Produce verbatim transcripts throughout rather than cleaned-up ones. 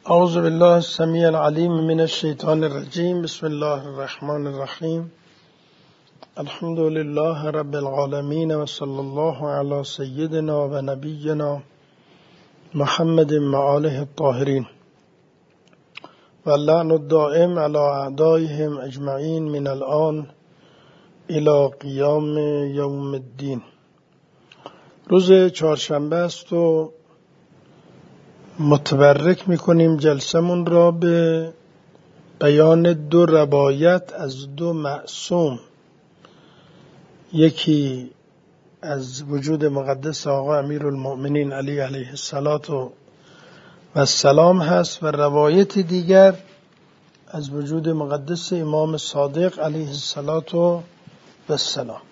اعوذ بالله السمیع العلیم من الشیطان الرجیم. بسم الله الرحمن الرحیم. الحمد لله رب العالمین و صلی الله علی سیدنا و نبینا محمد و آله الطاهرین و اللعن الدائم علی اعدائهم اجمعین من الآن الی قیام یوم الدین. روز چهارشنبه است و متبرک میکنیم جلسمون را به بیان دو روایت از دو معصوم، یکی از وجود مقدس آقا امیرالمؤمنین علی علیه السلام هست و روایت دیگر از وجود مقدس امام صادق علیه السلام.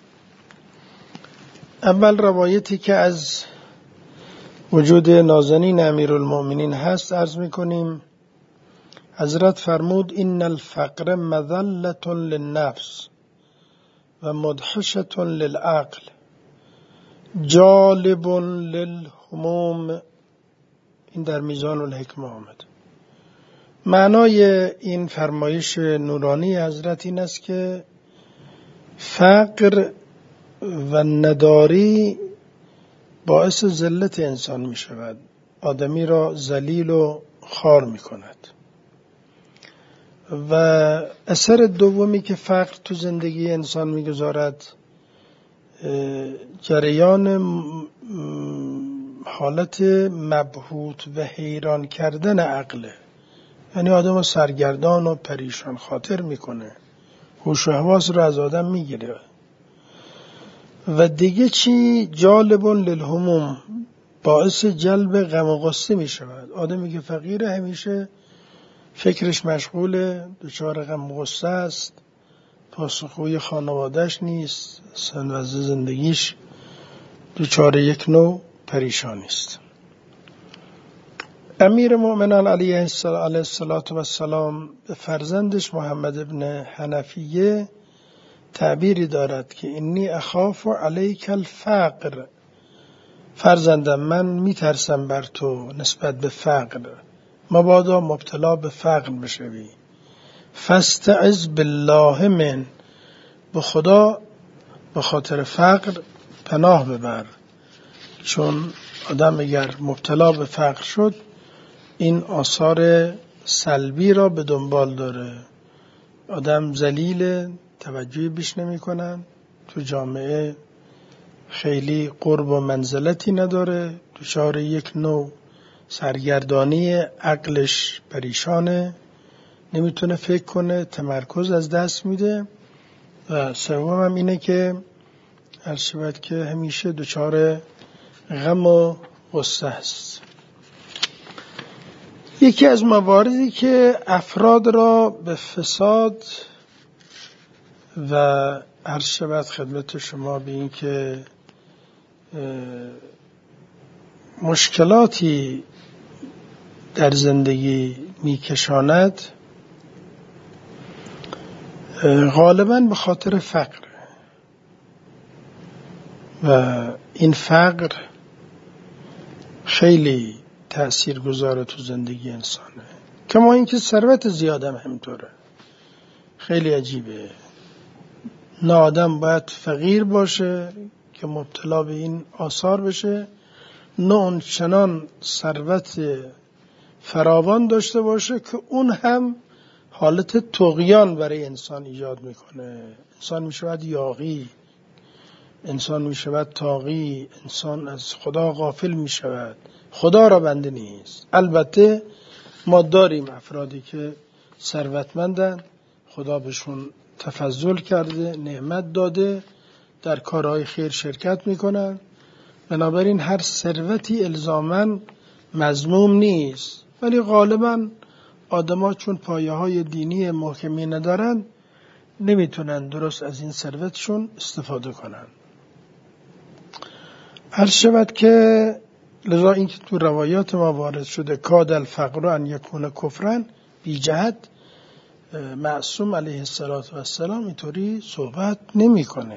اول روایتی که از وجود نازنین امیرالمؤمنین هست عرض میکنیم. حضرت فرمود این الفقر مذلة للنفس و مدهشة للعقل جالب للهموم. این در میزان الحکمه آمد. معنای این فرمایش نورانی حضرت این است که فقر و نداری باعث ذلت انسان می شود، آدمی را ذلیل و خوار می کند. و اثر دومی که فقر تو زندگی انسان می گذارد جریان حالت مبهوت و حیران کردن عقله، یعنی آدم رو سرگردان و پریشان خاطر می کنه، هوش و حواس رو از آدم می گیره. و دیگه چی؟ جالب للهموم، باعث جلب غم و غصه می شود. آدمی که فقیره همیشه فکرش مشغوله، دچار غم و غصه است، پاسخگوی خانوادهش نیست، اصلا وضع زندگیش دچار یک نوع پریشانی است. امیر مؤمنان علیه السلام به فرزندش محمد ابن حنفیه تعبیری دارد که انی اخاف علیک الفقر، فرزندم من میترسم بر تو نسبت به فقر، مبادا مبتلا به فقر بشوی. فاستعذ بالله من، به خدا به خاطر فقر پناه ببر، چون آدم اگر مبتلا به فقر شد این آثار سلبی را به دنبال داره. آدم ذلیل، توجهی بیش نمی کنن، تو جامعه خیلی قرب و منزلتی نداره، دچار یک نوع سرگردانی، عقلش پریشانه، نمیتونه فکر کنه، تمرکز از دست میده. و سوم هم اینه که هر شود که همیشه دچار غم و غصه است. یکی از مواردی که افراد را به فساد و عرض شود خدمت شما به این که مشکلاتی در زندگی میکشاند غالباً به خاطر فقر، و این فقر خیلی تأثیر گذاره تو زندگی انسانه. کما اینکه ثروت زیادم همینطوره. خیلی عجیبه، نه آدم باید فقیر باشه که مبتلا به این آثار بشه، نه اون چنان ثروت فراوان داشته باشه که اون هم حالت طغیان برای انسان ایجاد میکنه. انسان میشود یاغی، انسان میشود طاغی، انسان از خدا غافل میشود، خدا را بنده نیست. البته ما داریم افرادی که ثروتمندن، خدا بهشون تفضل کرده، نعمت داده، در کارهای خیر شرکت میکنن. بنابراین هر ثروتی الزاماً مذموم نیست، ولی غالباً آدم‌ها چون پایه های دینی محکمی ندارن نمیتونن درست از این ثروتشون استفاده کنن. هر شود که لذا این که تو روایات ما وارد شده کاد الفقر ان یکون کفرن، بی جهت معصوم علیه السلام اینطوری صحبت نمی کنه.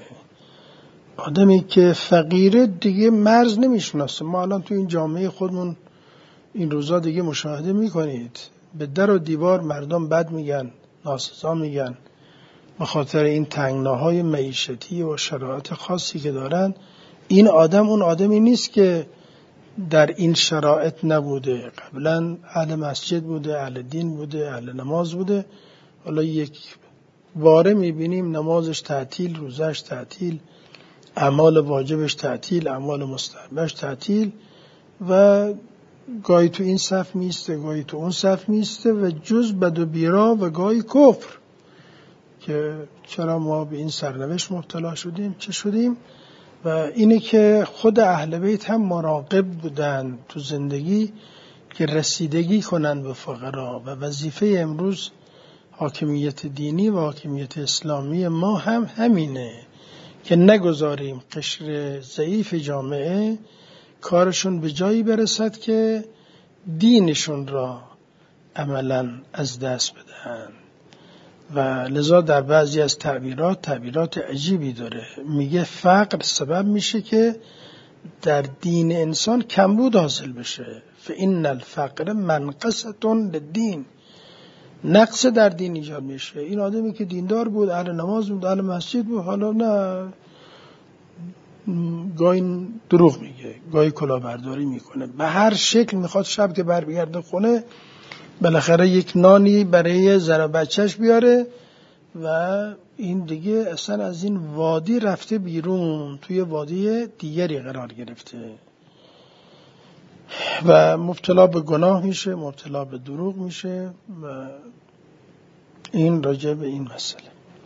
آدمی که فقیره دیگه مرز نمیشناسه. ما الان تو این جامعه خودمون این روزا دیگه مشاهده میکنید به در و دیوار مردم بد میگن، ناسزا میگن به خاطر این تنگناهای معیشتی و شرایط خاصی که دارن. این آدم اون آدمی نیست که در این شرایط نبوده، قبلا اهل مسجد بوده، اهل دین بوده، اهل نماز بوده، حالا یک باره میبینیم نمازش تعطیل، روزش تعطیل، اعمال واجبش تعطیل، اعمال مستحبش تعطیل و گاهی تو این صف میسته گاهی تو اون صف میسته و جز بد و بیرا و گاهی کفر که چرا ما به این سرنوشت مبتلا شدیم چه شدیم. و اینه که خود اهل بیت هم مراقب بودن تو زندگی که رسیدگی کنن به فقرا و وظیفه امروز حاکمیت دینی و حاکمیت اسلامی ما هم همینه که نگذاریم قشر ضعیف جامعه کارشون به جایی برسد که دینشون را عملاً از دست بدن. و لذا در بعضی از تعبیرات تعبیرات عجیبی داره، میگه فقر سبب میشه که در دین انسان کمبود حاصل بشه. فإن الفقر منقصة للدین، نقص در دین ایجاد میشه. این آدمی که دیندار بود، اهل نماز بود، اهل مسجد بود، حالا نه گاهی دروغ میگه، گاهی کلاهبرداری میکنه، به هر شکل میخواد شب که بر بگرده خونه بالاخره یک نانی برای زن و بچهش بیاره و این دیگه اصلا از این وادی رفته بیرون، توی وادی دیگری قرار گرفته و مبتلا به گناه میشه، مبتلا به دروغ میشه. و این راجع به این مسئله.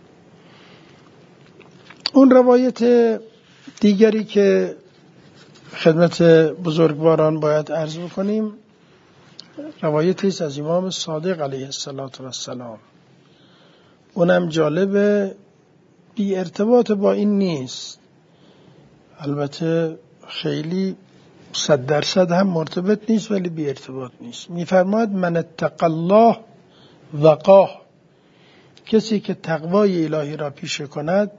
اون روایت دیگری که خدمت بزرگواران باید عرض بکنیم روایتی است از امام صادق علیه السلام. اونم جالبه، بی ارتباط با این نیست، البته خیلی صد درصد هم مرتبط نیست ولی بی ارتباط نیست. میفرماید من اتقی الله وقاه، کسی که تقوای الهی را پیشه کند،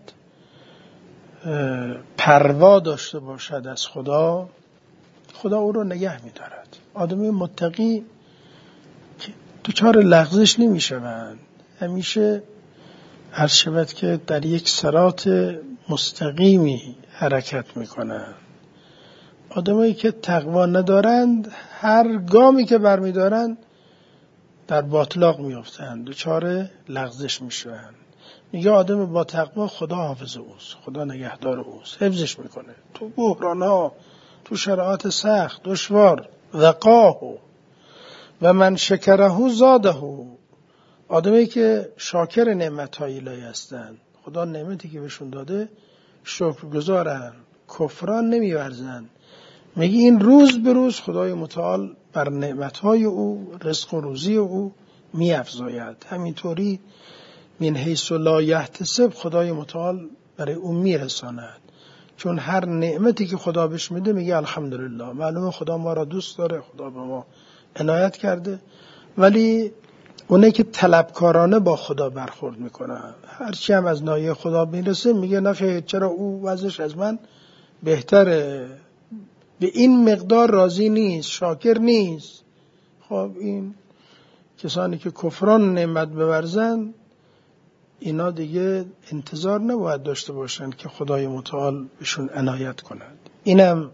پروا داشته باشد از خدا، خدا او رو نگه می‌دارد. آدمی متقی دچار لغزش نمی‌شوند، همیشه هر شود که در یک صراط مستقیمی حرکت می‌کنند. آدمایی که تقوا ندارند هر گامی که برمی‌دارند در باطلاق می‌افتند، دچار لغزش می‌شوند. میگه آدم با تقوا خدا حافظ اوست، خدا نگهدار اوست، حفظش میکنه تو بحران‌ها، تو شرایط سخت دشوار. وقاه و من شکره زاده. آدمی که شاکر نعمت‌های الهی هستند، خدا نعمتی که بهشون داده شکرگزارن، کفران نمی‌ورزن. میگه این روز به روز خدای متعال بر نعمت‌های او، رزق و روزی او می‌افزاید. همینطوری من حیث لا یحتسب خدای متعال برای اون میرساند، چون هر نعمتی که خدا بهش میده میگه الحمدلله. معلومه خدا ما را دوست داره، خدا به ما عنایت کرده، ولی اونه که طلبکارانه با خدا برخورد میکنه، هرچی هم از ناحیه خدا میرسه میگه نخیر، چرا او وضعش از من بهتره، به این مقدار راضی نیست، شاکر نیست. خب این کسانی که کفران نعمت بورزن، اینا دیگه انتظار نباید داشته باشند که خدای متعال بهشون عنایت کند. اینم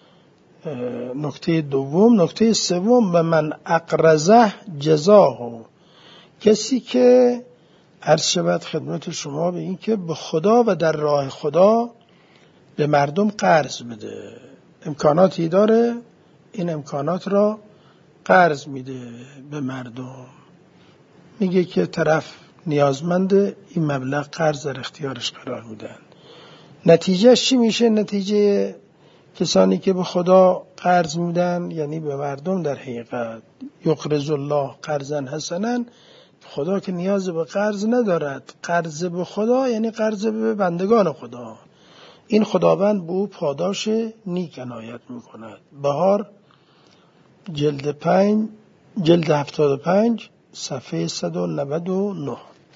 نکته دوم. نکته سوم و من اقرضه جزاه، کسی که عرض شود خدمت شما به این که به خدا و در راه خدا به مردم قرض بده، امکاناتی داره این امکانات را قرض میده به مردم، میگه که طرف نیازمند این مبلغ قرض در اختیارش قرار میدن. نتیجه چی میشه؟ نتیجه کسانی که به خدا قرض میدن، یعنی به مردم، در حقیقت یقرض الله قرضا حسنا، خدا که نیاز به قرض ندارد. قرض به خدا یعنی قرض به بندگان خدا. این خداوند به او پاداش نیک عنایت میکند. بهار جلد پنج جلد هفتاد و پنج صفحه صد و نود و نه.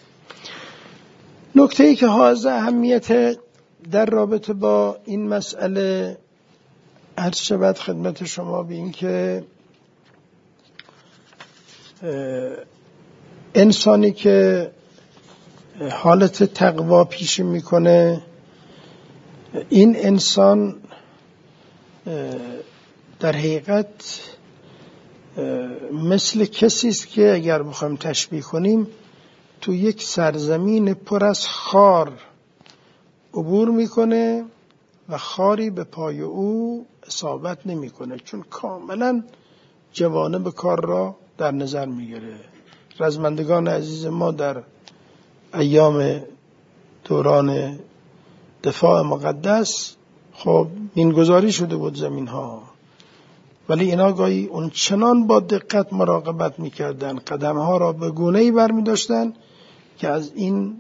نکته ای که حائز اهمیت در رابطه با این مسئله عرض شود خدمت شما به این که انسانی که حالت تقوا پیش میکنه، این انسان در حقیقت مثل کسی است که اگر بخوایم تشبیه کنیم تو یک سرزمین پر از خار عبور میکنه و خاری به پای او اصابت نمیکنه، چون کاملا جوانب کار را در نظر میگیره. رزمندگان عزیز ما در ایام دوران دفاع مقدس خب مینگذاری شده بود زمین ها، ولی اینا گاهی اون چنان با دقت مراقبت میکردن، قدم ها را به گونه‌ای برمی داشتن که از این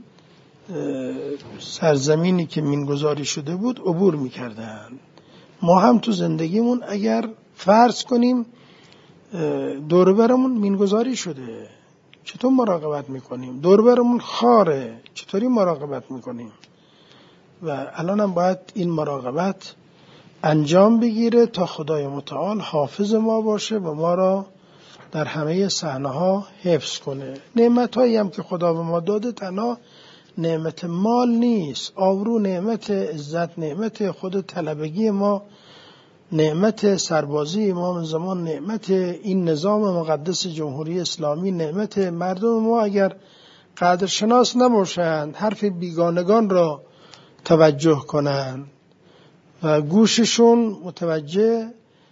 سرزمینی که مینگذاری شده بود عبور میکردن. ما هم تو زندگیمون اگر فرض کنیم دور برمون مینگذاری شده، چطور مراقبت میکنیم؟ دور برمون خاره، چطوری مراقبت میکنیم؟ و الان هم باید این مراقبت انجام بگیره تا خدای متعال حافظ ما باشه و ما را در همه صحنه ها حفظ کنه. نعمت هایی هم که خدا به ما داده تنها نعمت مال نیست، آبرو نعمت، عزت نعمت، خود طلبگی ما نعمت، سربازی امام زمان نعمت، این نظام مقدس جمهوری اسلامی نعمت. مردم ما اگر قدرشناس نباشند، حرف بیگانگان را توجه کنند و گوششون متوجه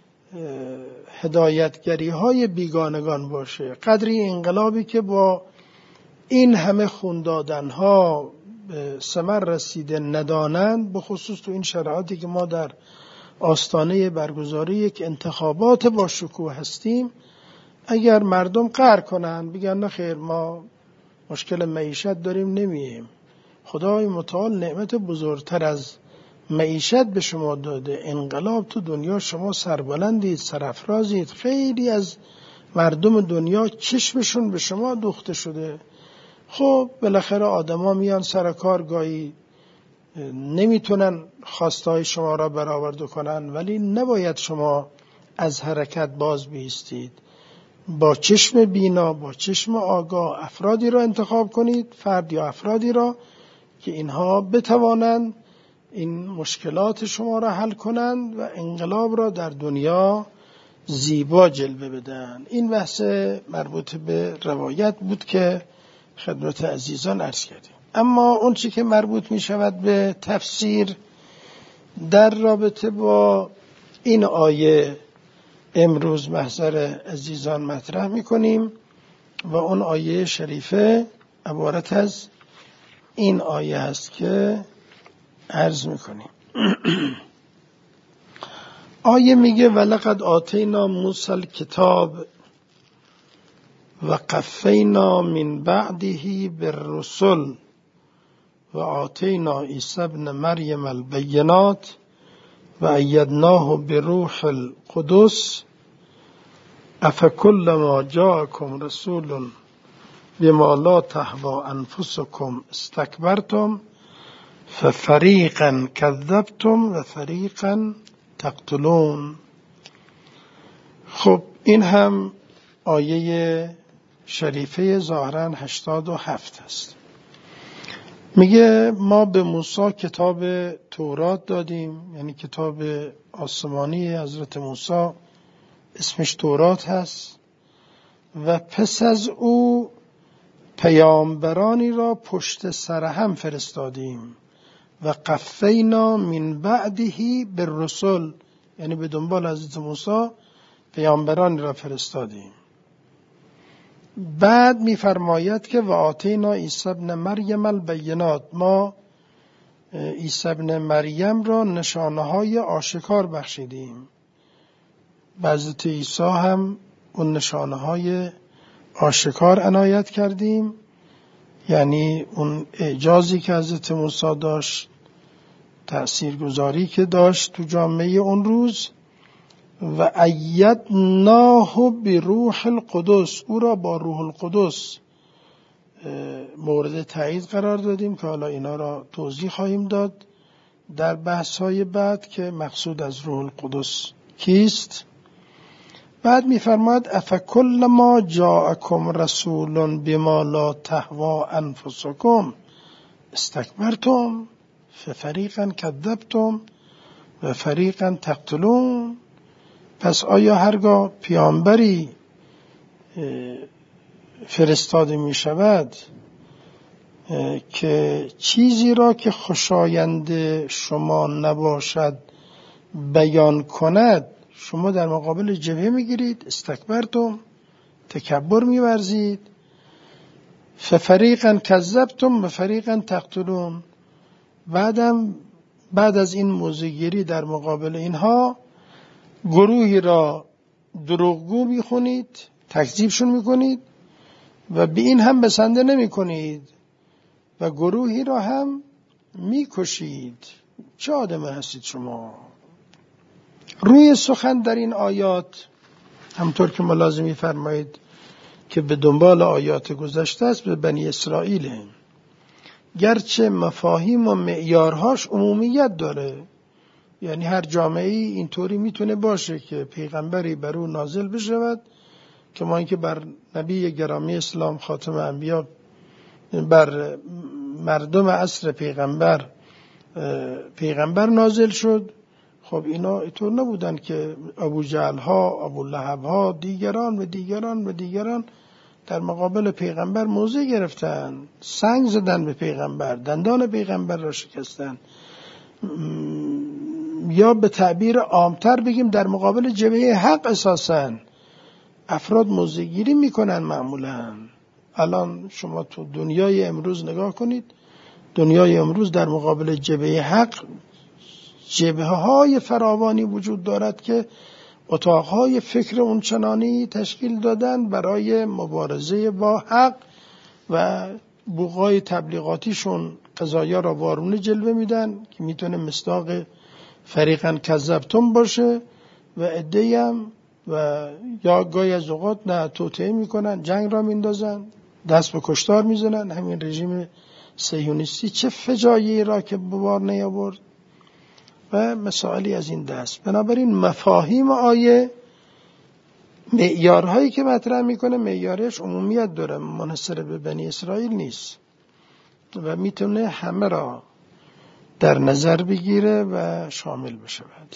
هدایتگری های بیگانگان باشه، قدری انقلابی که با این همه خون دادن ها به ثمر رسیده ندانند، به خصوص تو این شرایطی که ما در آستانه برگزاری یک انتخابات با شکوه هستیم، اگر مردم قهر کنند بگن نه خیر ما مشکل معیشت داریم نمیم، خدای متعال نعمت بزرگتر از معیشت به شما داده، انقلاب تو دنیا، شما سربلندید، سرافرازید، خیلی از مردم دنیا چشمشون به شما دوخته شده. خب بالاخره آدما میان سر کار، گاهی نمیتونن خواستهای شما را برآورده کنن، ولی نباید شما از حرکت باز بیستید. با چشم بینا، با چشم آگاه افرادی را انتخاب کنید، فرد یا افرادی را که اینها بتوانند این مشکلات شما را حل کنند و انقلاب را در دنیا زیبا جلوه بدن. این بحث مربوط به روایت بود که خدمت عزیزان عرض کردیم. اما اون چی که مربوط می شود به تفسیر در رابطه با این آیه امروز محضر عزیزان مطرح می کنیم و اون آیه شریفه عبارت از این آیه است که عرض می کنیم. آیه میگه ولقد آتینا موسی الکتاب و قفینا من بعده بالرسل و آتینا عیسی ابن مریم البینات و ایدناه بروح القدس افکلما جاءکم رسول بما لا تهوی انفسکم استکبرتم ففریقا کذبتم و فریقا تقتلون. خب این هم آیه شریفه ظاهراً هشتاد و هفت است. میگه ما به موسی کتاب تورات دادیم، یعنی کتاب آسمانی حضرت موسی اسمش تورات هست، و پس از او پیامبرانی را پشت سر هم فرستادیم و قفینا من بعده بالرسل، یعنی به دنبال حضرت موسی پیامبرانی را فرستادیم. بعد می‌فرماید که و آتینا عیسی ابن مریم البینات، ما عیسی ابن مریم را نشانه‌های آشکار بخشیدیم. به حضرت عیسی هم اون نشانه‌های آشکار عنایت کردیم، یعنی اون اعجازی که حضرت موسی داشت، تأثیرگذاری که داشت تو جامعه اون روز. و ایدناه بروح القدس، او را با روح القدس مورد تایید قرار دادیم که حالا اینا را توضیح خواهیم داد در بحث‌های بعد که مقصود از روح القدس کیست. بعد میفرماد افکل ما جاءکم رسول بما لا تهوا انفسکم استکبرتم ففریقا کذبتم و فریقا تقتلون. پس آیا هرگاه پیامبری فرستاده می شود که چیزی را که خوشایند شما نباشد بیان کند، شما در مقابل جبهه میگیرید، استکبرتم، تکبر میورزید، ففریقا کذبتم و فریقا تقتلون. بعدم بعد از این موضع‌گیری در مقابل اینها گروهی را دروغگو میخونید، تکذیبشون میکنید و به این هم بسنده نمیکنید و گروهی را هم میکشید. چه آدم هستید شما؟ روی سخن در این آیات همطور که ملاحظه می‌فرمایید که به دنبال آیات گذشته است به بنی اسرائیل، گرچه مفاهیم و معیارهاش عمومیت داره، یعنی هر جامعه‌ای اینطوری میتونه باشه که پیغمبری بر او نازل بشود که ما اینکه بر نبی گرامی اسلام خاتم انبیا بر مردم عصر پیغمبر پیغمبر نازل شد. خب اینا اینطور نبودن که ابو جهل ها، ابو لهب ها، دیگران و دیگران و دیگران در مقابل پیغمبر موضع گرفتن، سنگ زدن به پیغمبر، دندان پیغمبر را شکستن، یا به تعبیر عامتر بگیم در مقابل جبهه حق اساساً افراد موضع گیری میکنن. معمولاً الان شما تو دنیای امروز نگاه کنید، دنیای امروز در مقابل جبهه حق جبهه های فراوانی وجود دارد که اتاقهای فکر اونچنانی تشکیل دادن برای مبارزه با حق و بوقای تبلیغاتیشون قضایا را وارونه جلوه میدن که میتونه مصداق فریقا کذبتم باشه و عده‌ای هم و یا گاهی از اوقات نه توطئه میکنن، جنگ را میندازن، دست به کشتار میزنن. همین رژیم صهیونیستی چه فجایعی را که به بار نیاورد و مسائلی از این دست. بنابراین مفاهیم آیه، معیارهایی که مطرح میکنه معیارش عمومیت داره، منحصر به بنی اسرائیل نیست و میتونه همه را در نظر بگیره و شامل بشود.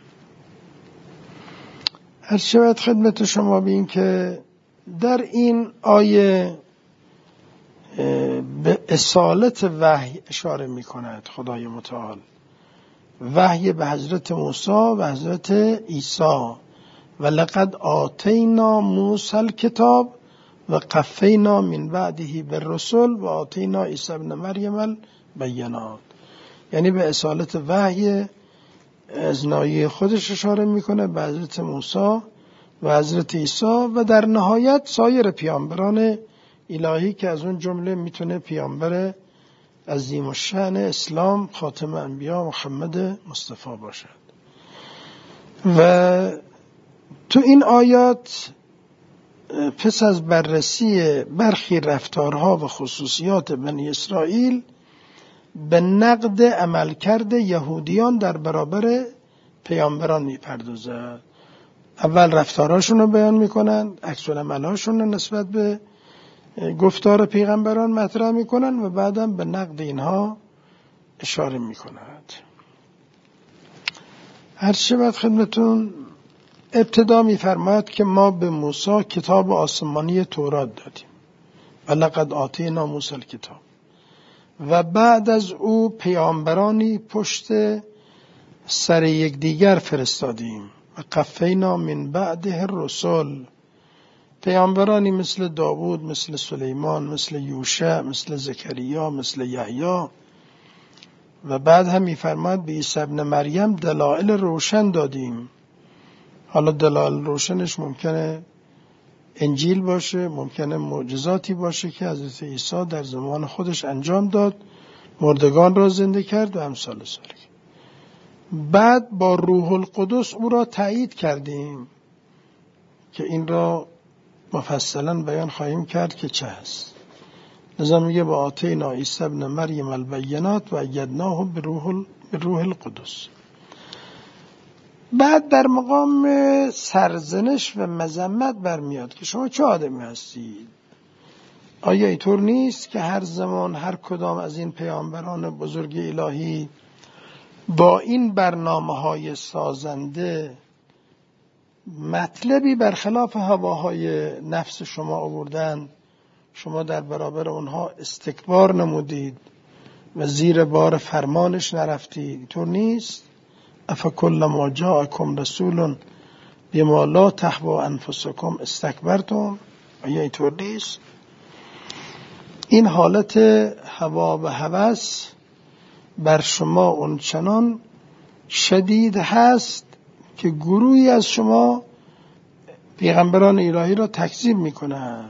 هر شود خدمت شما بین که در این آیه به اصالت وحی اشاره میکند خدای متعال، وحی به حضرت موسی و حضرت عیسی. و لقد آتینا موسی الکتاب و قفینا من بعده بالرسل و آتینا عیسی ابن مریم البینات. یعنی به اصالت وحی از ناحیه خودش اشاره میکنه به حضرت موسی و حضرت عیسی و در نهایت سایر پیامبران الهی که از اون جمله میتونه پیامبر عظیم الشأن اسلام خاتم انبیا محمد مصطفی باشد. و تو این آیات پس از بررسی برخی رفتارها و خصوصیات بنی اسرائیل به نقد عملکرد یهودیان در برابر پیامبران میپردازد. اول رفتارهاشون رو بیان میکنن، عکس العملهاشون رو نسبت به گفتار پیغمبران مطرح میکنن و بعدم به نقد اینها اشاره میکند. هر شود خدمتون ابتدا میفرماید که ما به موسی کتاب آسمانی تورات دادیم و لقد آتینا موسی الکتاب، و بعد از او پیامبرانی پشت سر یک دیگر فرستادیم و قفینا من بعده الرسل، پیامبرانی مثل داوود، مثل سلیمان، مثل یوشع، مثل زکریا، مثل یحیی. و بعد هم میفرماید به عیسی ابن مریم دلایل روشن دادیم. حالا دلایل روشنش ممکنه انجیل باشه، ممکنه معجزاتی باشه که حضرت عیسی در زمان خودش انجام داد، مردگان را زنده کرد و امثال ذالک. بعد با روح القدس او را تایید کردیم که این را مفصلا بیان خواهیم کرد که چه هست. لذا میگه با آتینا عیسی ابن مریم البینات و ایدناه بروح بروح القدس. بعد در مقام سرزنش و مذمت برمیاد که شما چه آدمی هستید؟ آیا اینطور نیست که هر زمان هر کدام از این پیامبران بزرگ الهی با این برنامه‌های سازنده مطلبی برخلاف هواهای نفس شما آوردن، شما در برابر اونها استکبار نمودید و زیر بار فرمانش نرفتید؟ اینطور نیست؟ افکلما جاءکم رسول بما لا تهوی انفسکم استکبرتم؟ آیا اینطور نیست؟ این حالت هوا و هوس بر شما اونچنان شدید هست که گروهی از شما پیغمبران الهی را تکذیب میکنن.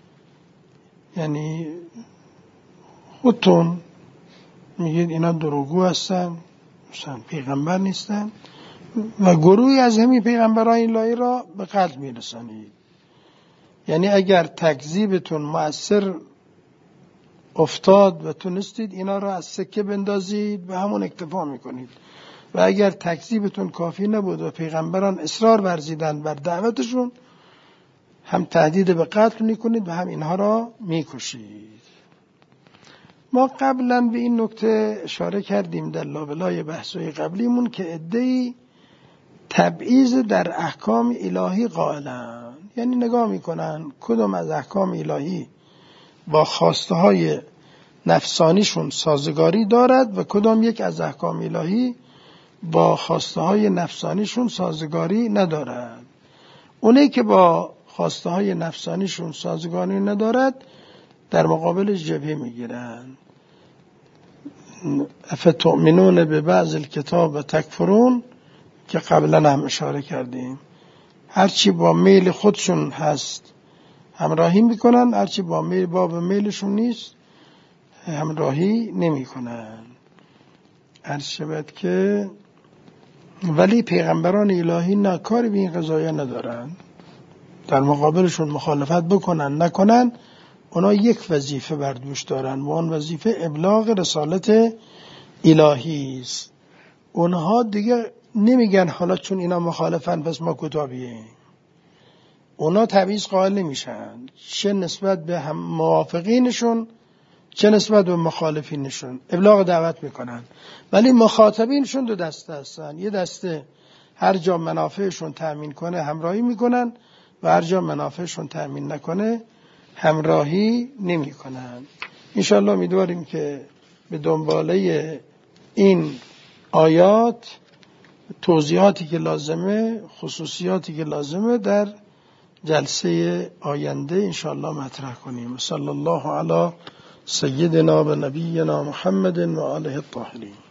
یعنی خودتون میگید اینا دروغگو هستن، مثلا پیغمبر نیستن، و گروهی از همین پیغمبران الهی را به قتل میرسانید. یعنی اگر تکذیبتون مؤثر افتاد و تونستید اینا را از سکه بندازید به همون اکتفا میکنید، و اگر تکذیبتون کافی نبود و پیغمبران اصرار ورزیدند بر دعوتشون، هم تهدید به قتل میکنید و هم اینها را میکشید. ما قبلا به این نکته اشاره کردیم در لابلای بحث‌های قبلیمون که عده‌ای تبعیض در احکام الهی قائلن، یعنی نگاه میکنن کدام از احکام الهی با خواسته های نفسانیشون سازگاری دارد و کدام یک از احکام الهی با خواسته های نفسانیشون سازگاری ندارد. اونی که با خواسته های نفسانیشون سازگاری ندارد در مقابل جبهه میگیرن. افتؤمنون ببعض الکتاب و تکفرون که قبلا هم اشاره کردیم، هرچی با میل خودشون هست همراهی میکنن، هرچی با میل با به میلشون نیست همراهی نمیکنن. عرض شود که ولی پیغمبران الهی نه، کاری به این قضایا ندارن، در مقابلشون مخالفت بکنن نکنن، اونا یک وظیفه بر دوش دارن و اون وظیفه ابلاغ رسالت الهی است. اونها دیگه نمیگن حالا چون اینا مخالفن پس ما کتابیه. اونا تبعیض قائل نمیشن، چه نسبت به هم موافقینشون چه نسبت به مخالفینشون، ابلاغ دعوت میکنن. ولی مخاطبینشون دو دسته هستن، یه دسته هر جا منافعشون تأمین کنه همراهی میکنن و هر جا منافعشون تأمین نکنه همراهی نمیکنن. انشالله امیدواریم که به دنباله این آیات توضیحاتی که لازمه، خصوصیاتی که لازمه در جلسه آینده انشالله مطرح کنیم. صلی الله علی سیدنا و نبینا محمد و آله الطاهرین.